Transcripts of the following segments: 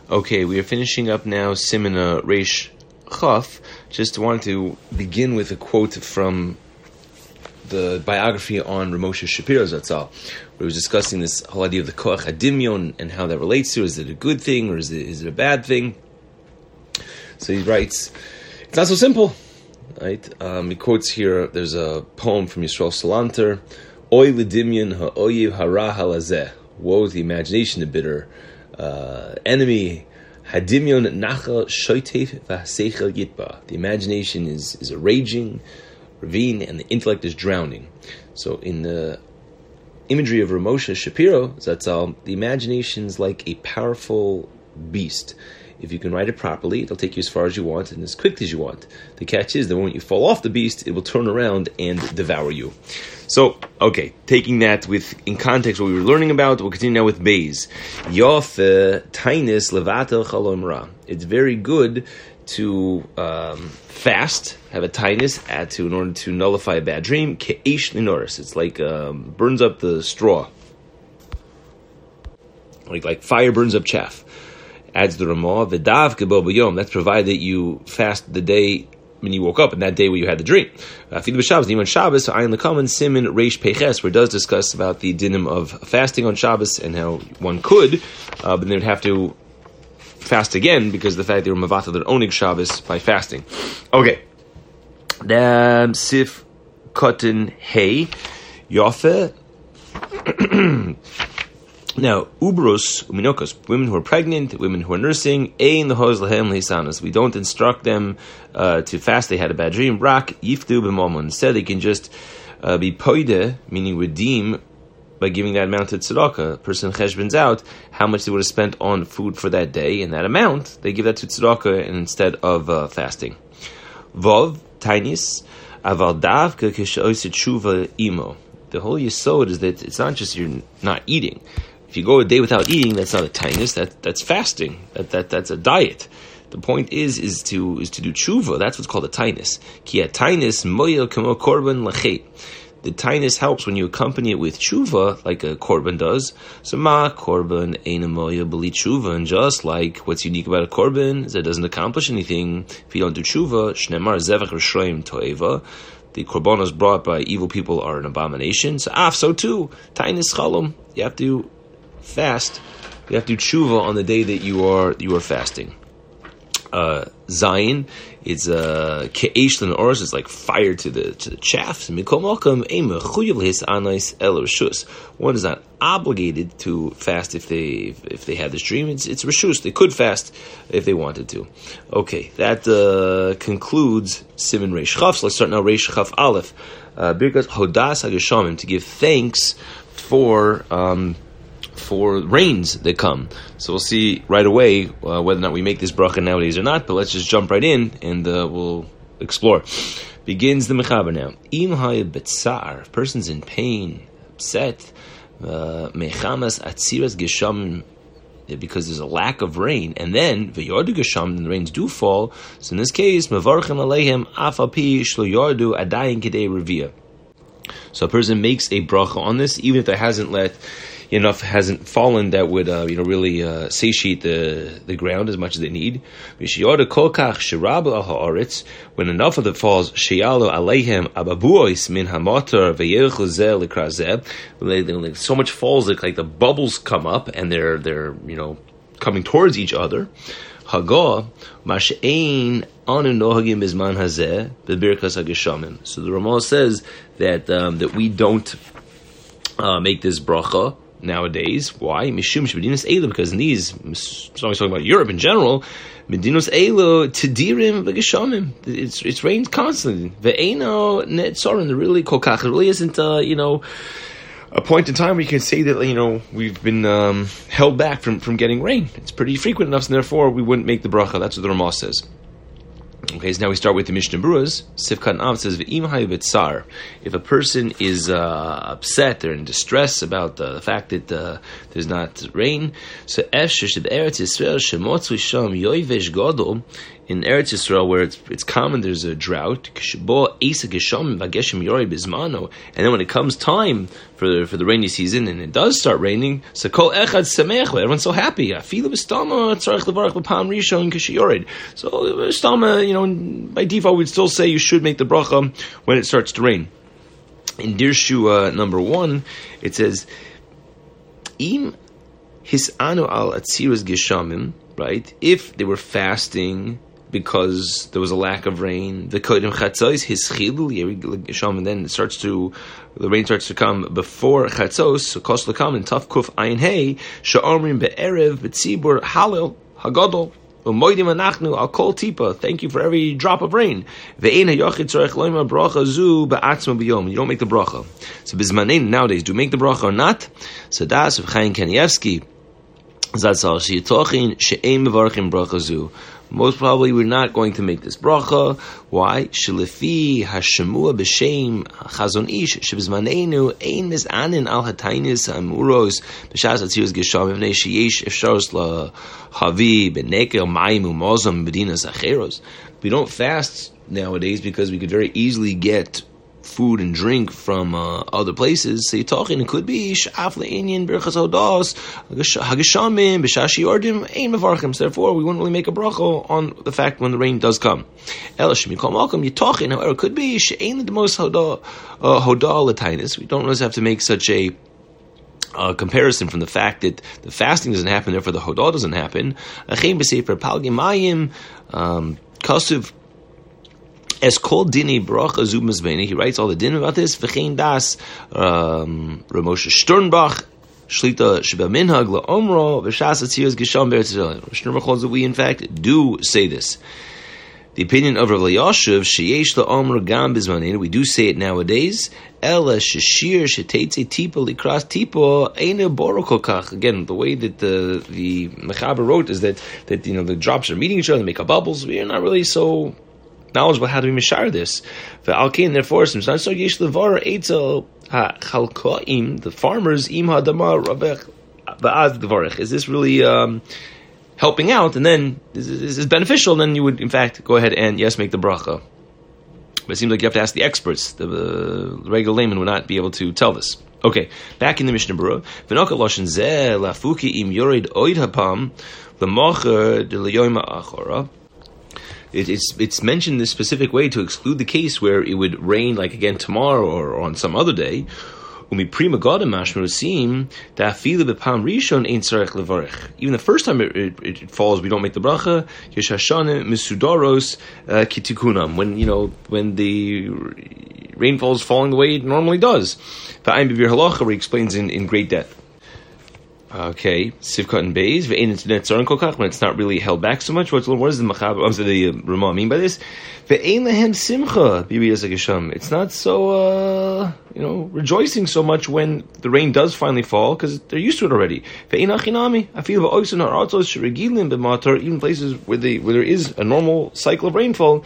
Okay, we are finishing up now Siman Reish Chaf. Just wanted to begin with a quote from the biography on Ramosha Shapiro Zatzal, where he was discussing this whole idea of the Koach HaDimyon and how that relates to, is it a good thing or is it a bad thing? So he writes, it's not so simple, right? He quotes here, there's a poem from Yisrael Salanter, Oy l'dimyon ha'oyev hara halazeh. Woe to the imagination, the bitter enemy. Hadimyon nachal shoitev v'haseichel yitba. The imagination is a raging ravine, and the intellect is drowning. So, in the imagery of Ramosha Shapiro Zatzal, the imagination is like a powerful beast. If you can ride it properly, it'll take you as far as you want and as quickly as you want. The catch is that when you fall off the beast, it will turn around and devour you. So, okay, taking that in context what we were learning about, we'll continue now with Beis. Yof tainis levatel chalom ra. It's very good to fast, have a tainis, in order to nullify a bad dream. Ke'esh linoris. It's like burns up the straw. Like fire burns up chaff. Adds the Ramah, V'dav kebo b'yom. That's provided that you fast the day when you woke up, and that day where you had the dream. Fidu b'Shabbos, even on Shabbos, Ayin l'kaman Siman Reish Peches, where it does discuss about the dinim of fasting on Shabbos and how one could, but they would have to fast again because of the fact they were mavatal their onig Shabbos by fasting. Okay. Sif Kotin Hey Yofe. Now, ubros uminokos, women who are pregnant, women who are nursing, ein lehoz lehem leisanas. We don't instruct them to fast. They had a bad dream. Rak yiftu b'momon. Instead, they can just be poide, meaning redeem, by giving that amount to tzedakah. A person cheshbons out how much they would have spent on food for that day, and that amount they give that to tzedakah instead of fasting. Vov tainis aval davka k'she'osid tshuva imo. The whole yesod is that it's not just you're not eating. If you go a day without eating, that's not a tainus. That's fasting. That's a diet. The point is to do tshuva. That's what's called a tainus. Ki a tainus moyel kamo korban lachet. The tainus helps when you accompany it with tshuva, like a korban does. So ma korban eina moyel b'li tshuva, and just like what's unique about a korban is that it doesn't accomplish anything if you don't do tshuva. Shnemar zevach rishoyim toeva. The korbanos brought by evil people are an abomination. So too, tainus chalom. You have to fast. You have to do tshuva on the day that you are fasting. Zayin, it's ke'esh l'na'oros. It's like fire to the chaff. One is not obligated to fast if they had this dream. It's reshus. They could fast if they wanted to. Okay, that concludes Siman Reish Chaf. So let's start now Reish Chaf Aleph. Birkas Hodas HaGeshamim, to give thanks for rains that come. So we'll see right away whether or not we make this bracha nowadays or not, but let's just jump right in and we'll explore. Begins the mechaber now. Im ha'ya betzar, if person's in pain, upset, mechamas atziras geshamim, because there's a lack of rain, and then v'yordu geshamim, the rains do fall, so in this case, mevarchem aleihem af al pi shlo yordu adayin kedei revia. So a person makes a bracha on this, even if there hasn't fallen that would really satiate the ground as much as they need. When enough of it falls, so much falls that like the bubbles come up and they're coming towards each other. So the Ramah says that we don't make this bracha nowadays. Why? Mishum shebedinos elu, because in these, so I'm talking about Europe in general, medinos elu tedirim v'geshamim. It's rained constantly. Ve'eno netzorin. There really kolkach. It really isn't a point in time where you can say that we've been held back from getting rain. It's pretty frequent enough, and therefore we wouldn't make the bracha. That's what the Ramah says. Okay, so now we start with the Mishnah Berurah. Sifkat Av says, "V'im hayu betzar." If a person is upset or in distress about the fact that there's not rain, so efshir shebe'eretz Yisrael shemotzu sham yoivesh gadol, in Eretz Yisrael where it's common there's a drought. K'shebo then when it comes time for the rainy season and it does start raining, so kol echad sameach, everyone's so happy. So stama, by default we'd still say you should make the bracha when it starts to rain. In Dirshu number 1, it says, Im hisanu al atziras geshamim, right? If they were fasting because there was a lack of rain, the kodim chatzos hischilu geshamim, then the rain starts to come before chatzos. So kos lekam in taf kuf ayin hey she'omrim be'erev betzibur halil hagadol. Thank you for every drop of rain. You don't make the bracha. So bizmanein nowadays, do you make the bracha or not? So das of Chaim Kanievsky. Most probably we're not going to make this bracha. Why? Shelefi hashemua b'shem chazon ish shebizmanenu ein mizanin al hatainis amuros b'shas atzius gesham v'nei sheyesh efsharos lahavi b'nekel mayim umozam b'dinas acheros. We don't fast nowadays because we could very easily get food and drink from other places. So you're talking, it could be sh'af le'inyan birchas hodos hageshamim b'shashi yordim ein mevarchim. So therefore, we wouldn't really make a bracha on the fact when the rain does come. Elashim yikol malkum, you're talking. However, it could be she'ein the most hodah latainis. We don't always have to make such a comparison from the fact that the fasting doesn't happen, therefore the hodah doesn't happen. Achem b'sefer palgim mayim kasuv. As called dini bracha zub mizbeni, he writes all the din about this. V'chein das Ramosha Sternbach shlita sheba minhag laomro v'shas atziras gesham be'eretz Yisrael. Sternbach holds that we in fact do say this. The opinion of Rav Elyashiv sheyesh laomro gam bizmanin, we do say it nowadays. Ela sheshir sheteitze tipa likras tipa eina borokokach. Again, the way that the Mechaber wrote is that the drops are meeting each other, they make up bubbles. We are not really so knowledgeable how to be mishar this. Therefore, the farmers is this really helping out? And then is this beneficial? Then you would in fact go ahead and yes, make the bracha. But it seems like you have to ask the experts. The regular layman would not be able to tell this. Okay, back in the Mishnah Berurah, v'noka loshen zeh lafuki im yored oid hapam l'mocher de l'yoyma achora. It's mentioned this specific way to exclude the case where it would rain, like again tomorrow or on some other day. Even the first time it falls, we don't make the bracha. When the rainfall is falling the way it normally does. He explains in great depth. Okay, Sivkot and Beis, when it's not really held back so much. What does the Ramah mean by this? It's not so, rejoicing so much when the rain does finally fall, because they're used to it already. Even places where there is a normal cycle of rainfall,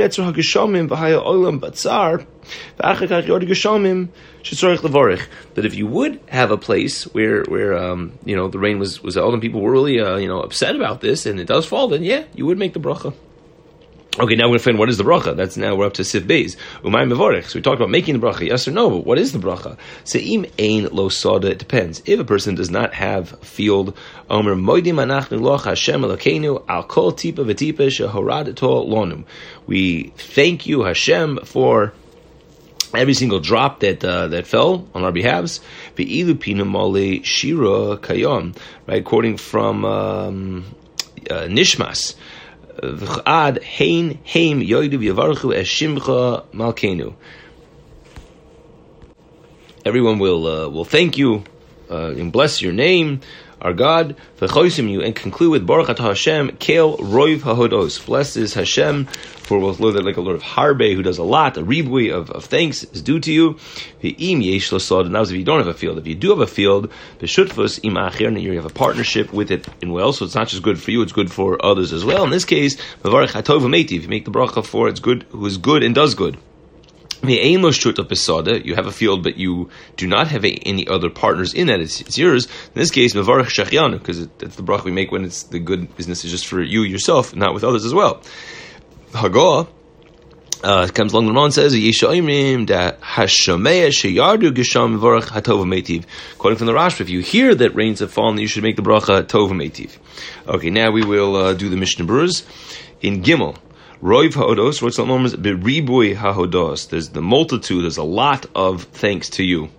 that if you would have a place where the rain was out and people were really upset about this and it does fall, then yeah, you would make the bracha. Okay, now we're going to find what is the bracha. We're up to Sif Beis. Umay mevorech. So we talked about making the bracha, yes or no, but what is the bracha? Se'im ein lo sada, it depends. If a person does not have a field, Omer moidim anachnu loch Hashem Elokeinu al kol tipa v'tipa shehoradeto lonum. We thank you, Hashem, for every single drop that fell on our behalves. Ve'ilu pinu mole shira kayom. Right, quoting from Nishmas. V'chad hein heim yoidu v'yavarchu eshimcha malkeinu. Everyone will thank you and bless your name, our God. V'chosim you, and conclude with Baruch Atah Hashem Kel Roiv HaHodos. Blessed is Hashem, for we'll know that like a Lord of Harbe who does a lot, a ribui of thanks is due to you. V'im yesh lo sod. Now, if you don't have a field, if you do have a field, b'shutfus im acher, and you have a partnership with it in well, so it's not just good for you, it's good for others as well. In this case, Mavarech Hatov V'meitiv, you make the bracha for it's good, who is good and does good. You have a field, but you do not have any other partners in that. It's yours. In this case, Mavarech Shachianu, because that's the bracha we make when it's the good business is just for you yourself, not with others as well. Hagah, Comes along the Ramon says, "Yishaimim da hashameya sheyardu gesham v'varach hatov v'meitiv." Quoting from the Rashba, if you hear that rains have fallen, you should make the bracha tov v'meitiv. Okay, now we will do the Mishnah Berurah in Gimel. Roiv ha'odos, what's the moment? Beribui ha'odos. There's the multitude. There's a lot of thanks to you.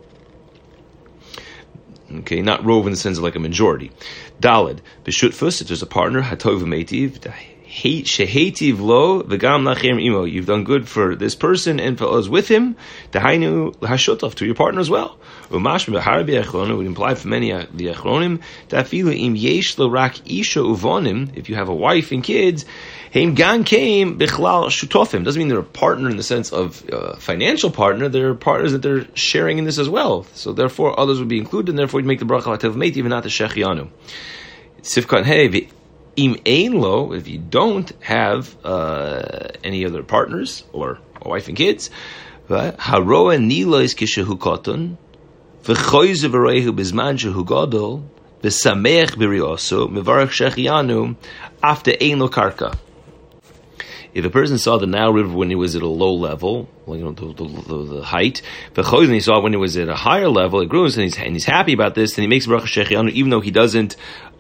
Okay, not rov in the sense of like a majority. Daled b'shutfus. If there's a partner, hatov v'meitiv. Shehetiv lo v'gam lachem imo. You've done good for this person and for us with him. Dahainu hashutaf, to your partner as well. Umash b'har b'achronim would imply for many the achronim. Dafilu im yesh lo rak isha uvonim. If you have a wife and kids, heim gan came bichlal shutofim. Doesn't mean they're a partner in the sense of financial partner. They're partners that they're sharing in this as well. So therefore, others would be included, and therefore you make the bracha hatov meitiv and not the shechianu. Sifkan hey. Im ein lo, if you don't have any other partners or a wife and kids, haroa nilois kishehu koton, v'choyze v'reihu bizman shehu gadol, v'samech b'rioso, mevarach shechianu, after ein lo karka. If a person saw the Nile River when it was at a low level, the height, and he saw it when it was at a higher level, it grows, and he's happy about this, then he makes bracha shechianu, even though he doesn't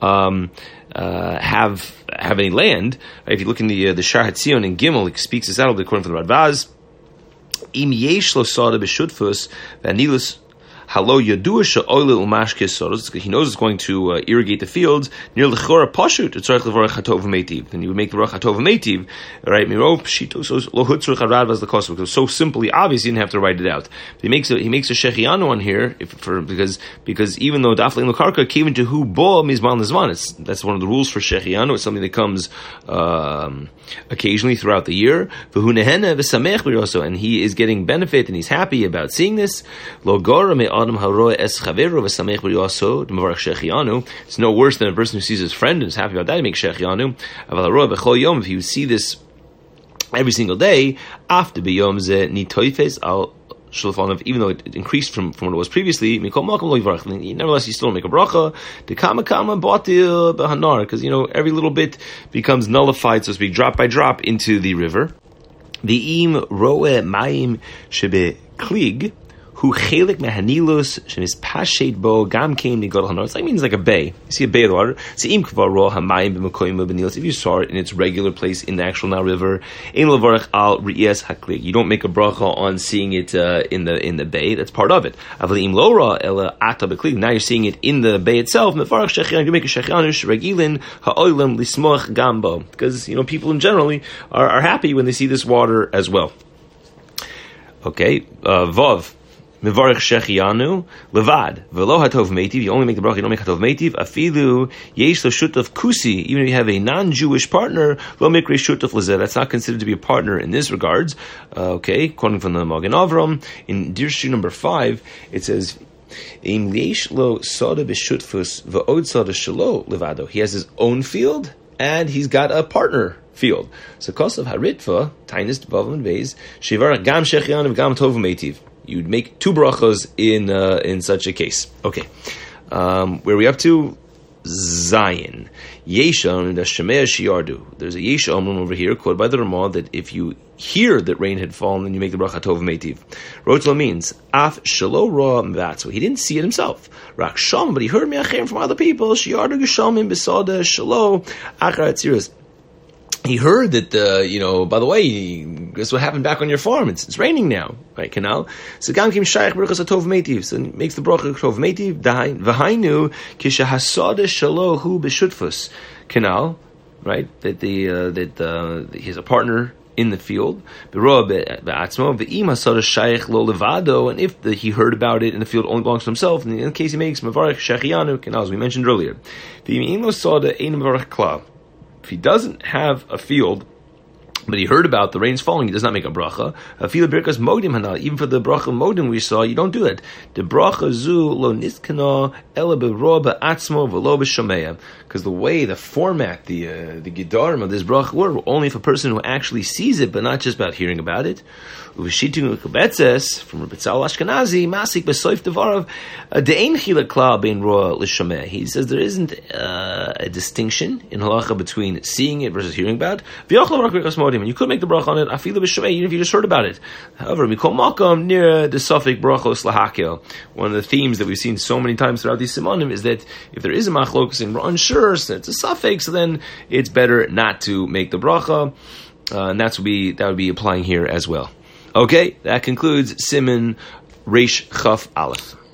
have any land. If you look in the Shar Hatzion in Gimel, it speaks this out according to the Radvaz. Im yesh lo sada b'shutfus v'anilus halo yadua she'oile umashkes soros. He knows it's going to irrigate the fields. Near lechora pashut tzarich levarach hatov v'meitiv. Then you would make the bracha hatov v'meitiv. Right? Mirov pshito lo hutzrich haradvaz l'kosov. Because so simply obvious, you didn't have to write it out. But he makes a shechianu on here because even though daflein lokarka came into hu bo mizman lezman. That's one of the rules for shechianu. It's something that comes occasionally throughout the year. V'hu nehena v'samech b'roso, and he is getting benefit and he's happy about seeing this. Lo gora me. It's no worse than a person who sees his friend and is happy about that. He makes shechianu. If you see this every single day, after biyom ze nitoifes al shulfanav, even though it increased from what it was previously, nevertheless you still make a bracha. The kama batil behanar, because every little bit becomes nullified, so to speak, drop by drop into the river. The im roe mayim shebe klig. Who chelik mehanilus shemis pashet bo gam came nigodol hanor. It's like means like a bay. You see a bay of water. Seim kvar ro hamayim b'mekoyim b'nilos. If you saw it in its regular place in the actual Nile River, ein levarach al ri'es haklig. You don't make a bracha on seeing it in the bay. That's part of it. Avalim lo ra ela ata b'klig. Now you're seeing it in the bay itself. Mevarach shechianu. You make a shechianu regilin ha'olim lismoch gambo. Because people in generally are happy when they see this water as well. Okay, vav. Mevarich shechianu levad velo hatov meitiv. You only make the bracha, you don't make hatov meitiv. Afilu yesh lo shutaf kusi. Even if you have a non-Jewish partner, lo mikre shutaf lezeh. That's not considered to be a partner in this regards. Okay, quoting from the Magen Avram in Dirshu number 5, it says, "Im yesh lo soda b'shutfus v'od soda shelo levado." He has his own field and he's got a partner field. So kosav haritva tainist bavim veis shivar gam shechianu gam tov meitiv. You'd make two brachos in such a case. Okay, where are we up to? Zion. Yesham the Shemea Shiardu. There's a Yesham over here quoted by the Ramah that if you hear that rain had fallen, then you make the bracha tov meitiv. Rotla means af shelo ra mvatzu. He didn't see it himself. Rak sham, but he heard me'achem from other people. Shiardu geshamim besada shelo achar atzirus. He heard that, by the way, guess what happened back on your farm? It's raining now, right? Canal. So Gam Kim Shaykh Brachas Tov Meitiv. So he makes the bracha Tov Meitiv. V'hainu kisha hasada shalo hu b'shutfus. Canal, right? That he has a partner in the field. Be'atzmo v'im hasada shaykh lo levado. And if he heard about it in the field only belongs to himself, in the case he makes mavarach shechianu. Canal, as we mentioned earlier. V'im lo sada ein mavarach klav. If he doesn't have a field, but he heard about the rain's falling, he does not make a bracha. Even for the bracha modim we saw, you don't do that. The bracha zu lo niskana ela b'ro ba'atzmo v'lo b'shomeya. Because the format, the gedarim of this bracha were only if a person who actually sees it, but not just about hearing about it. Uv'shitu l'kabetzes from Rabbi Tzal Ashkenazi masik b'soif devarav de'ein chila klal bein roa l'shomeya. He says there isn't a distinction in halacha between seeing it versus hearing about. and you could make the bracha on it, afilu b'shomei, even if you just heard about it. However, mikol makom near the suffix brachos lahakel. One of the themes that we've seen so many times throughout these simanim is that if there is a machlokus and we're unsure, so it's a suffix, so then it's better not to make the bracha, and that would be applying here as well. Okay, that concludes Siman Reish Chaf Aleph.